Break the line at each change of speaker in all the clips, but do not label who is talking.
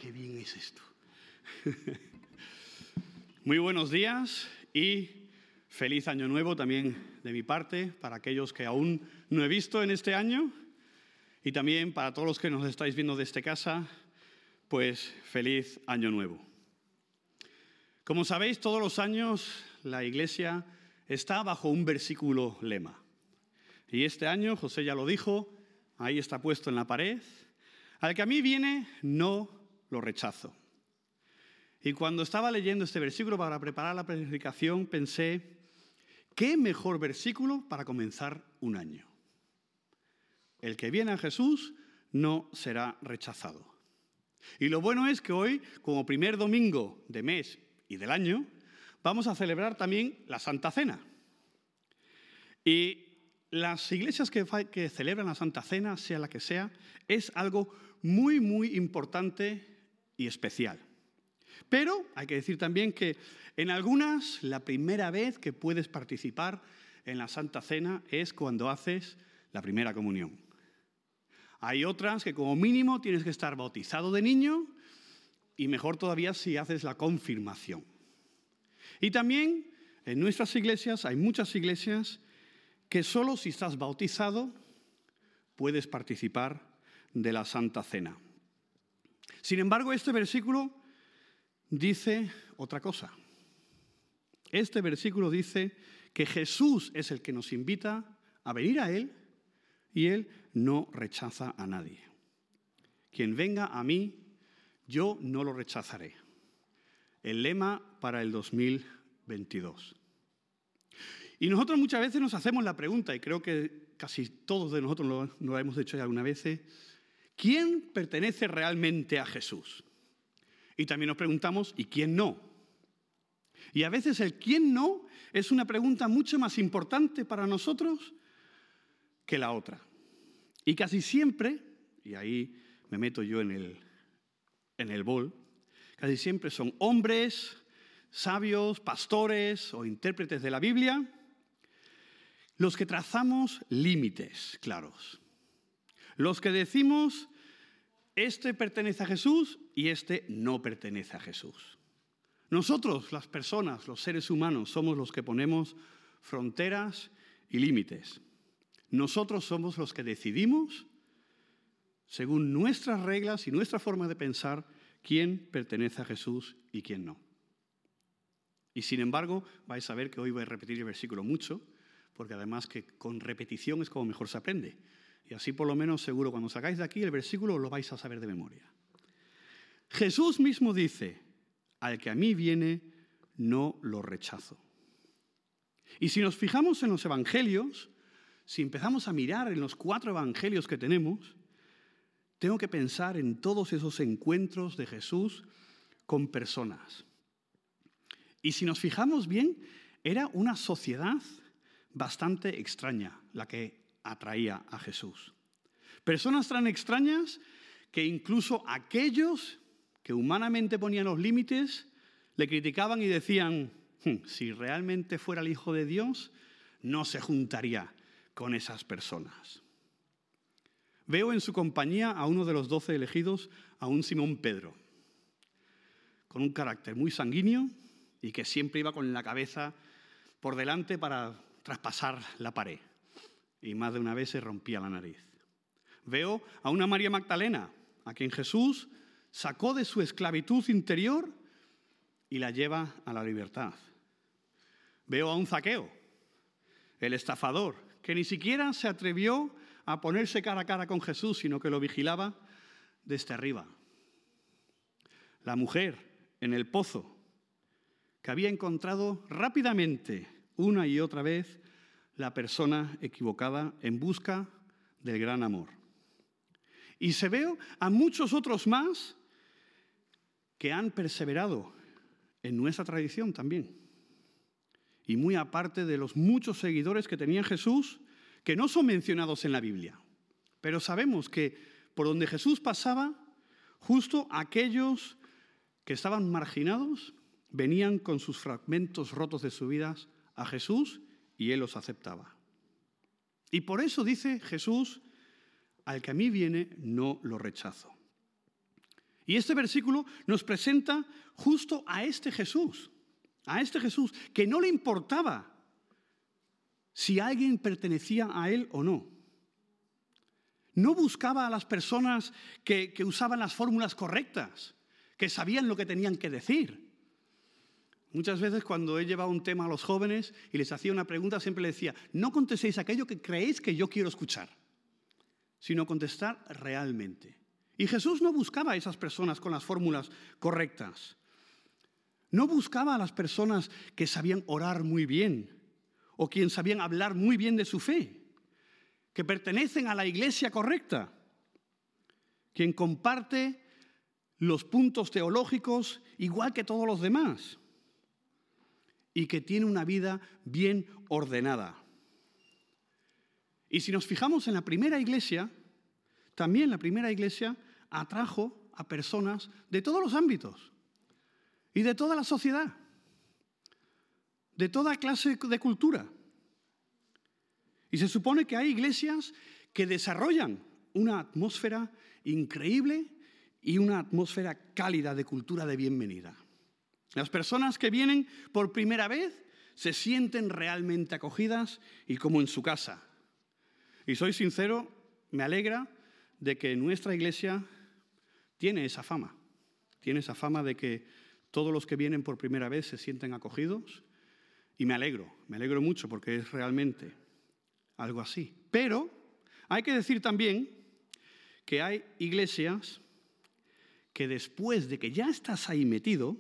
qué bien es esto! Muy buenos días y feliz año nuevo también de mi parte para aquellos que aún no he visto en este año y también para todos los que nos estáis viendo desde casa, pues feliz año nuevo. Como sabéis, todos los años la Iglesia está bajo un versículo lema. Y este año, José ya lo dijo, ahí está puesto en la pared: al que a mí viene, no lo rechazo. Y cuando estaba leyendo este versículo para preparar la predicación, pensé, ¿qué mejor versículo para comenzar un año? El que viene a Jesús no será rechazado. Y lo bueno es que hoy, como primer domingo de mes y del año, vamos a celebrar también la Santa Cena. Y las iglesias que celebran la Santa Cena, sea la que sea, es algo muy, muy importante y especial. Pero hay que decir también que en algunas la primera vez que puedes participar en la Santa Cena es cuando haces la primera comunión. Hay otras que como mínimo tienes que estar bautizado de niño y mejor todavía si haces la confirmación. Y también en nuestras iglesias hay muchas iglesias que solo si estás bautizado puedes participar de la Santa Cena. Sin embargo, este versículo dice otra cosa. Este versículo dice que Jesús es el que nos invita a venir a Él y Él no rechaza a nadie. Quien venga a mí, yo no lo rechazaré. El lema para el 2022. Y nosotros muchas veces nos hacemos la pregunta, y creo que casi todos de nosotros lo hemos hecho ya alguna vez, ¿quién pertenece realmente a Jesús? Y también nos preguntamos, ¿y quién no? Y a veces el quién no es una pregunta mucho más importante para nosotros que la otra. Y casi siempre, y ahí me meto yo en el bol, casi siempre son hombres, sabios, pastores o intérpretes de la Biblia los que trazamos límites claros. Los que decimos, este pertenece a Jesús y este no pertenece a Jesús. Nosotros, las personas, los seres humanos, somos los que ponemos fronteras y límites. Nosotros somos los que decidimos, según nuestras reglas y nuestra forma de pensar, quién pertenece a Jesús y quién no. Y sin embargo, vais a ver que hoy voy a repetir el versículo mucho, porque además que con repetición es como mejor se aprende. Y así por lo menos seguro cuando sacáis de aquí el versículo lo vais a saber de memoria. Jesús mismo dice, al que a mí viene, no lo rechazo. Y si nos fijamos en los evangelios, si empezamos a mirar en los 4 evangelios que tenemos, tengo que pensar en todos esos encuentros de Jesús con personas. Y si nos fijamos bien, era una sociedad bastante extraña la que atraía a Jesús. Personas tan extrañas que incluso aquellos que humanamente ponían los límites le criticaban y decían, si realmente fuera el Hijo de Dios, no se juntaría con esas personas. Veo en su compañía a uno de los 12 elegidos, a un Simón Pedro, con un carácter muy sanguíneo y que siempre iba con la cabeza por delante para traspasar la pared. Y más de una vez se rompía la nariz. Veo a una María Magdalena, a quien Jesús sacó de su esclavitud interior y la lleva a la libertad. Veo a un Zaqueo, el estafador, que ni siquiera se atrevió a ponerse cara a cara con Jesús, sino que lo vigilaba desde arriba. La mujer en el pozo, que había encontrado rápidamente, una y otra vez, la persona equivocada en busca del gran amor. Y se veo a muchos otros más que han perseverado en nuestra tradición también. Y muy aparte de los muchos seguidores que tenía Jesús, que no son mencionados en la Biblia. Pero sabemos que por donde Jesús pasaba, justo aquellos que estaban marginados venían con sus fragmentos rotos de sus vidas a Jesús y Él los aceptaba. Y por eso dice Jesús, al que a mí viene, no lo rechazo. Y este versículo nos presenta justo a este Jesús que no le importaba si alguien pertenecía a él o no. No buscaba a las personas que usaban las fórmulas correctas, que sabían lo que tenían que decir. Muchas veces cuando he llevado un tema a los jóvenes y les hacía una pregunta, siempre les decía, no contestéis aquello que creéis que yo quiero escuchar, sino contestar realmente. Y Jesús no buscaba a esas personas con las fórmulas correctas. No buscaba a las personas que sabían orar muy bien o quien sabían hablar muy bien de su fe, que pertenecen a la iglesia correcta, quien comparte los puntos teológicos igual que todos los demás y que tiene una vida bien ordenada. Y si nos fijamos en la primera iglesia, también la primera iglesia atrajo a personas de todos los ámbitos y de toda la sociedad, de toda clase de cultura. Y se supone que hay iglesias que desarrollan una atmósfera increíble y una atmósfera cálida de cultura de bienvenida. Las personas que vienen por primera vez se sienten realmente acogidas y como en su casa. Y soy sincero, me alegra de que nuestra iglesia tiene esa fama de que todos los que vienen por primera vez se sienten acogidos y me alegro mucho porque es realmente algo así. Pero hay que decir también que hay iglesias que después de que ya estás ahí metido,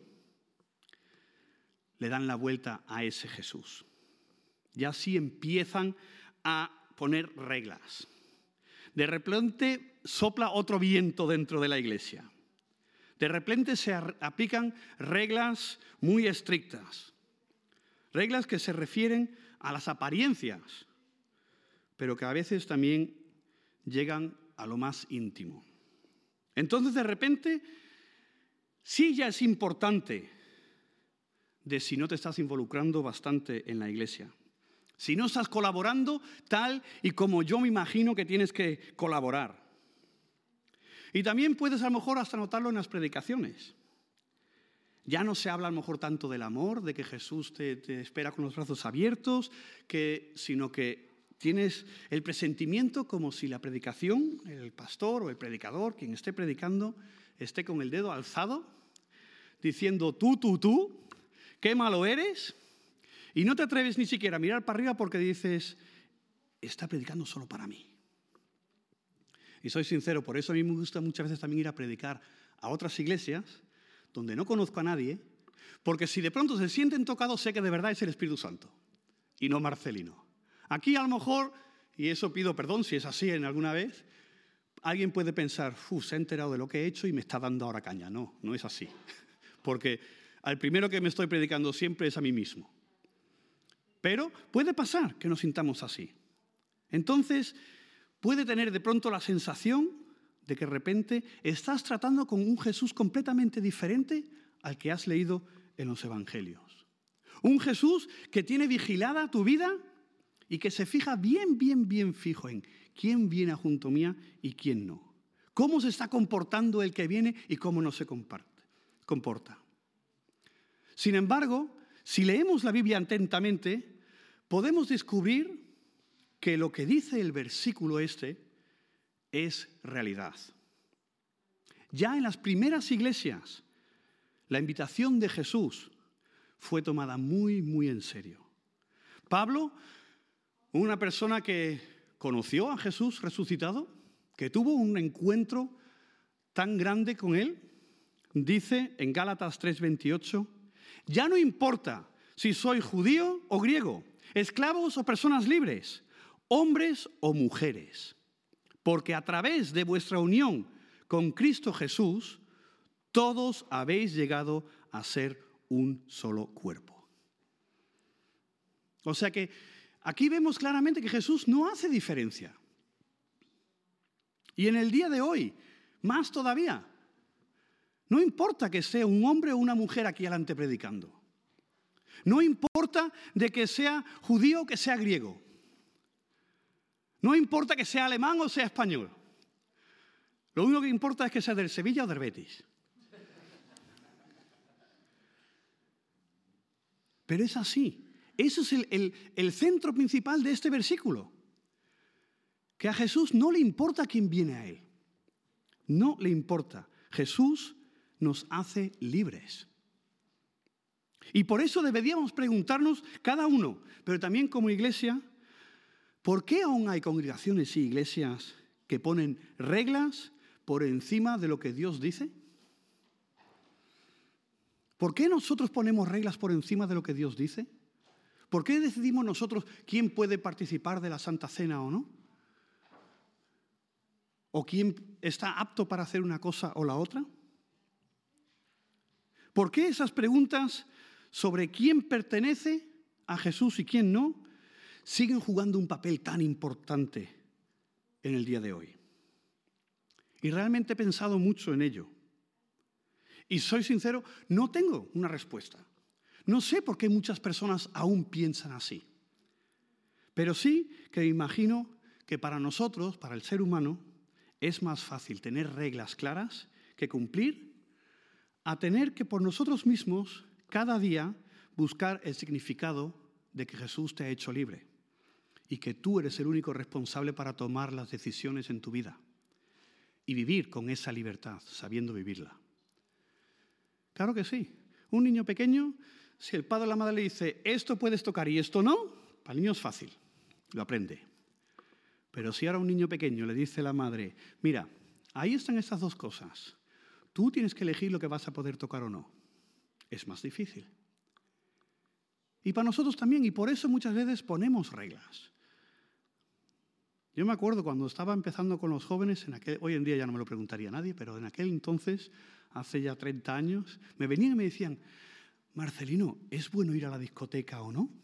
le dan la vuelta a ese Jesús. Ya sí empiezan a poner reglas. De repente sopla otro viento dentro de la iglesia. De repente se aplican reglas muy estrictas. Reglas que se refieren a las apariencias, pero que a veces también llegan a lo más íntimo. Entonces, de repente, sí ya es importante de si no te estás involucrando bastante en la iglesia. Si no estás colaborando tal y como yo me imagino que tienes que colaborar. Y también puedes a lo mejor hasta notarlo en las predicaciones. Ya no se habla a lo mejor tanto del amor, de que Jesús te espera con los brazos abiertos, sino que tienes el presentimiento como si la predicación, el pastor o el predicador, quien esté predicando, esté con el dedo alzado, diciendo tú, qué malo eres, y no te atreves ni siquiera a mirar para arriba porque dices, está predicando solo para mí. Y soy sincero, por eso a mí me gusta muchas veces también ir a predicar a otras iglesias donde no conozco a nadie, porque si de pronto se sienten tocados, sé que de verdad es el Espíritu Santo y no Marcelino. Aquí a lo mejor, y eso pido perdón si es así en alguna vez, alguien puede pensar, se ha enterado de lo que he hecho y me está dando ahora caña. No, no es así. Porque al primero que me estoy predicando siempre es a mí mismo. Pero puede pasar que nos sintamos así. Entonces, puede tener de pronto la sensación de que de repente estás tratando con un Jesús completamente diferente al que has leído en los evangelios. Un Jesús que tiene vigilada tu vida y que se fija bien fijo en quién viene junto mía y quién no. Cómo se está comportando el que viene y cómo no se comporta. Sin embargo, si leemos la Biblia atentamente, podemos descubrir que lo que dice el versículo este es realidad. Ya en las primeras iglesias, la invitación de Jesús fue tomada muy en serio. Pablo, una persona que conoció a Jesús resucitado, que tuvo un encuentro tan grande con él, dice en Gálatas 3:28, ya no importa si soy judío o griego, esclavos o personas libres, hombres o mujeres, porque a través de vuestra unión con Cristo Jesús, todos habéis llegado a ser un solo cuerpo. O sea que aquí vemos claramente que Jesús no hace diferencia. Y en el día de hoy, más todavía, no importa que sea un hombre o una mujer aquí adelante predicando. No importa de que sea judío o que sea griego. No importa que sea alemán o sea español. Lo único que importa es que sea del Sevilla o del Betis. Pero es así. Eso es el centro principal de este versículo. Que a Jesús no le importa quién viene a Él. No le importa. Jesús nos hace libres. Y por eso deberíamos preguntarnos cada uno, pero también como iglesia, ¿por qué aún hay congregaciones y iglesias que ponen reglas por encima de lo que Dios dice? ¿Por qué nosotros ponemos reglas por encima de lo que Dios dice? ¿Por qué decidimos nosotros quién puede participar de la Santa Cena o no? ¿O quién está apto para hacer una cosa o la otra? ¿Por qué esas preguntas sobre quién pertenece a Jesús y quién no siguen jugando un papel tan importante en el día de hoy? Y realmente he pensado mucho en ello. Y soy sincero, no tengo una respuesta. No sé por qué muchas personas aún piensan así. Pero sí que me imagino que para nosotros, para el ser humano, es más fácil tener reglas claras que cumplir a tener que por nosotros mismos cada día buscar el significado de que Jesús te ha hecho libre y que tú eres el único responsable para tomar las decisiones en tu vida y vivir con esa libertad, sabiendo vivirla. Claro que sí. Un niño pequeño, si el padre o la madre le dice esto puedes tocar y esto no, para el niño es fácil, lo aprende. Pero si ahora a un niño pequeño le dice la madre, mira, ahí están estas dos cosas, tú tienes que elegir lo que vas a poder tocar o no, es más difícil. Y para nosotros también, y por eso muchas veces ponemos reglas. Yo me acuerdo cuando estaba empezando con los jóvenes, hoy en día ya no me lo preguntaría nadie, pero en aquel entonces, hace ya 30 años, me venían y me decían, Marcelino, ¿es bueno ir a la discoteca o no?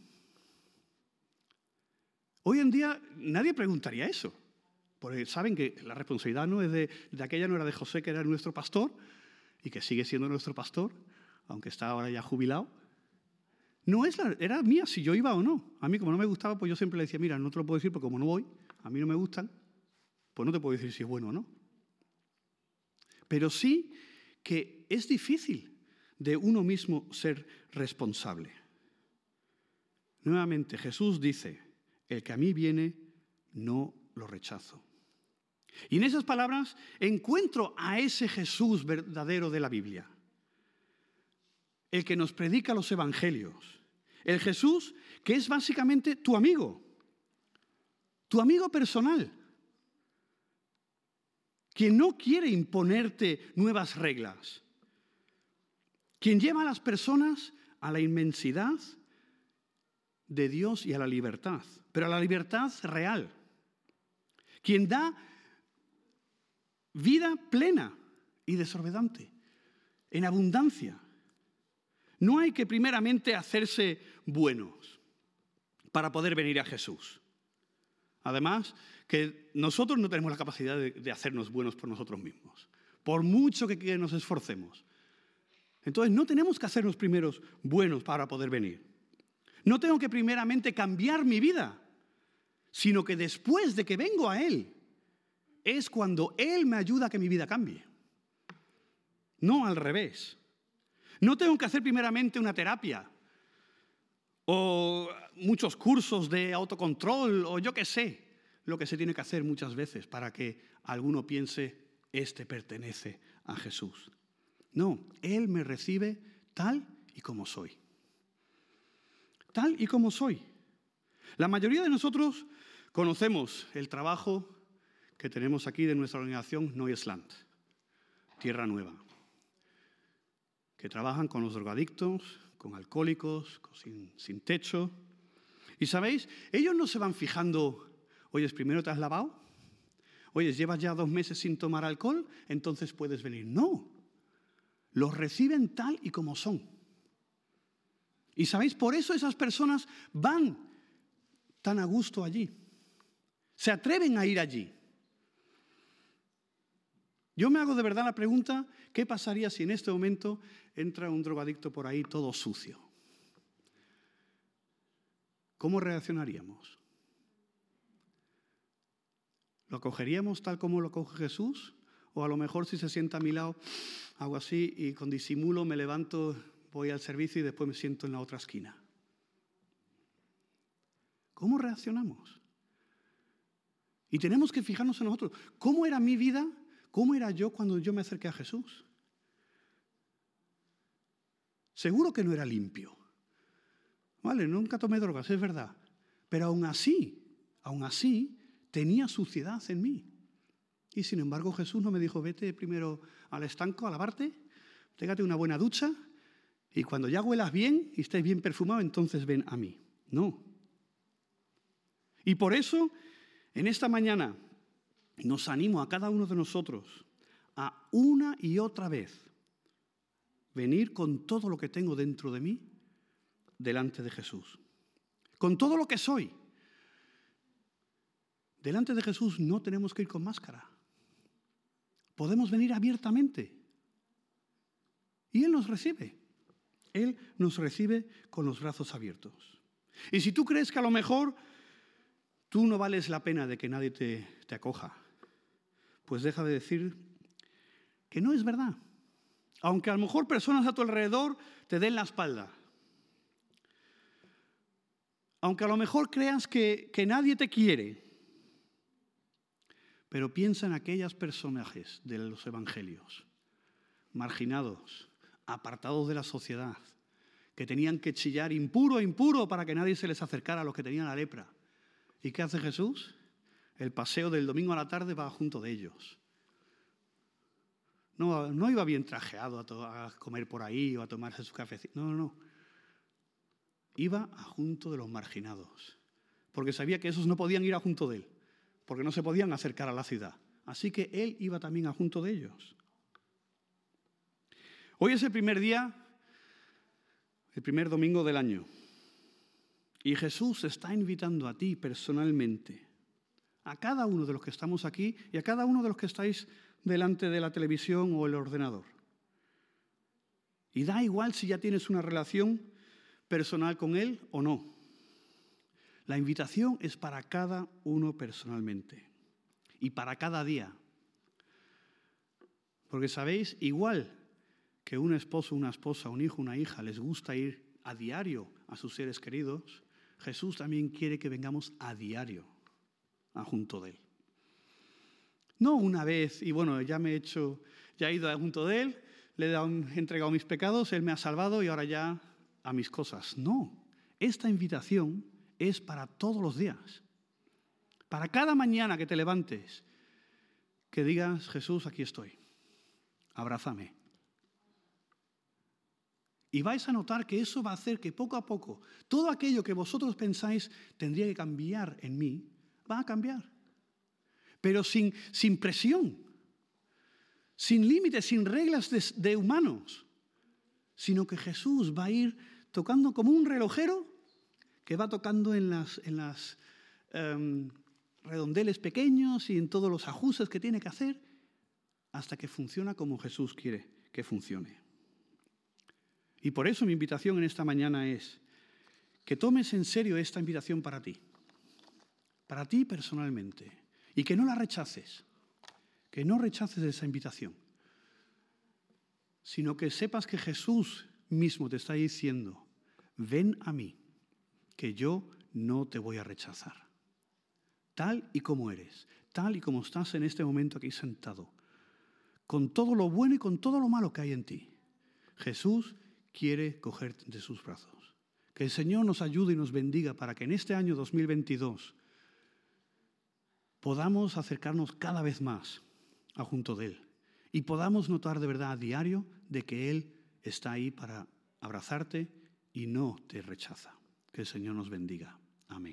Hoy en día nadie preguntaría eso, porque saben que la responsabilidad no es de aquella, no era de José, que era nuestro pastor, y que sigue siendo nuestro pastor, aunque está ahora ya jubilado. No era mía si yo iba o no. A mí como no me gustaba, pues yo siempre le decía, mira, no te lo puedo decir porque como no voy, a mí no me gustan, pues no te puedo decir si es bueno o no. Pero sí que es difícil de uno mismo ser responsable. Nuevamente, Jesús dice, el que a mí viene, no lo rechazo. Y en esas palabras encuentro a ese Jesús verdadero de la Biblia. El que nos predica los evangelios. El Jesús que es básicamente tu amigo personal. Quien no quiere imponerte nuevas reglas. Quien lleva a las personas a la inmensidad de Dios y a la libertad, pero a la libertad real. Quien da vida plena y desorbitante, en abundancia. No hay que primeramente hacerse buenos para poder venir a Jesús. Además, que nosotros no tenemos la capacidad de hacernos buenos por nosotros mismos, por mucho que nos esforcemos. Entonces, no tenemos que hacernos primeros buenos para poder venir. No tengo que primeramente cambiar mi vida, sino que después de que vengo a Él, es cuando Él me ayuda a que mi vida cambie. No al revés. No tengo que hacer primeramente una terapia o muchos cursos de autocontrol o yo qué sé, lo que se tiene que hacer muchas veces para que alguno piense, este pertenece a Jesús. No, Él me recibe tal y como soy. Tal y como soy. La mayoría de nosotros conocemos el trabajo que tenemos aquí de nuestra organización Neues Land, Tierra Nueva, que trabajan con los drogadictos, con alcohólicos, sin techo. Y ¿sabéis? Ellos no se van fijando, oyes, primero te has lavado, oyes, llevas ya 2 meses sin tomar alcohol, entonces puedes venir. No, los reciben tal y como son. Y ¿sabéis? Por eso esas personas van tan a gusto allí. Se atreven a ir allí. Yo me hago de verdad la pregunta, ¿qué pasaría si en este momento entra un drogadicto por ahí todo sucio? ¿Cómo reaccionaríamos? ¿Lo acogeríamos tal como lo acoge Jesús? O a lo mejor si se sienta a mi lado, hago así y con disimulo me levanto, voy al servicio y después me siento en la otra esquina. ¿Cómo reaccionamos? Y tenemos que fijarnos en nosotros. ¿Cómo era mi vida? ¿Cómo era yo cuando yo me acerqué a Jesús? Seguro que no era limpio. Vale, nunca tomé drogas, es verdad. Pero aún así, tenía suciedad en mí. Y sin embargo Jesús no me dijo, vete primero al estanco a lavarte, pégate una buena ducha y cuando ya huelas bien y estés bien perfumado, entonces ven a mí. No. Y por eso, en esta mañana, nos animo a cada uno de nosotros a una y otra vez venir con todo lo que tengo dentro de mí delante de Jesús. Con todo lo que soy. Delante de Jesús no tenemos que ir con máscara. Podemos venir abiertamente. Y Él nos recibe. Él nos recibe con los brazos abiertos. Y si tú crees que a lo mejor tú no vales la pena de que nadie te acoja, pues deja de decir que no es verdad. Aunque a lo mejor personas a tu alrededor te den la espalda. Aunque a lo mejor creas que nadie te quiere. Pero piensa en aquellos personajes de los evangelios, marginados, apartados de la sociedad, que tenían que chillar impuro, impuro para que nadie se les acercara a los que tenían la lepra. ¿Y qué hace Jesús? El paseo del domingo a la tarde va junto de ellos. No iba bien trajeado a comer por ahí o a tomarse su cafecito. No. Iba junto de los marginados, porque sabía que esos no podían ir junto de él, porque no se podían acercar a la ciudad. Así que él iba también junto de ellos. Hoy es el primer día, el primer domingo del año. Y Jesús está invitando a ti personalmente, a cada uno de los que estamos aquí y a cada uno de los que estáis delante de la televisión o el ordenador. Y da igual si ya tienes una relación personal con Él o no. La invitación es para cada uno personalmente y para cada día. Porque sabéis, igual que un esposo, una esposa, un hijo, una hija les gusta ir a diario a sus seres queridos, Jesús también quiere que vengamos a diario junto de Él. No una vez y bueno, ya he ido junto de Él, le he entregado mis pecados, Él me ha salvado y ahora ya a mis cosas. No, esta invitación es para todos los días. Para cada mañana que te levantes, que digas, Jesús, aquí estoy, abrázame. Y vais a notar que eso va a hacer que poco a poco todo aquello que vosotros pensáis tendría que cambiar en mí, va a cambiar. Pero sin presión, sin límites, sin reglas de humanos, sino que Jesús va a ir tocando como un relojero que va tocando en las redondeles pequeños y en todos los ajustes que tiene que hacer hasta que funciona como Jesús quiere que funcione. Y por eso mi invitación en esta mañana es que tomes en serio esta invitación para ti personalmente, y que no la rechaces, que no rechaces esa invitación, sino que sepas que Jesús mismo te está diciendo, ven a mí, que yo no te voy a rechazar. Tal y como eres, tal y como estás en este momento aquí sentado, con todo lo bueno y con todo lo malo que hay en ti, Jesús quiere cogerte entre sus brazos. Que el Señor nos ayude y nos bendiga para que en este año 2022 podamos acercarnos cada vez más junto de Él y podamos notar de verdad a diario de que Él está ahí para abrazarte y no te rechaza. Que el Señor nos bendiga. Amén.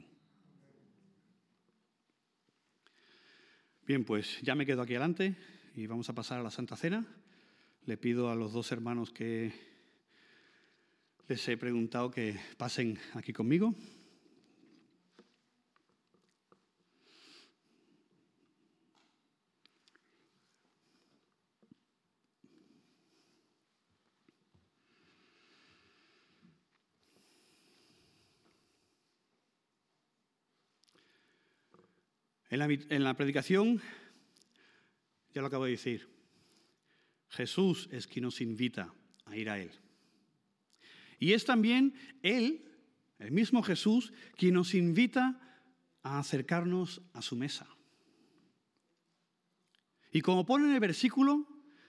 Bien, pues ya me quedo aquí adelante y vamos a pasar a la Santa Cena. Le pido a los dos hermanos que les he preguntado que pasen aquí conmigo. En la predicación, ya lo acabo de decir, Jesús es quien nos invita a ir a Él. Y es también Él el mismo Jesús quien nos invita a acercarnos a su mesa. Y como pone en el versículo,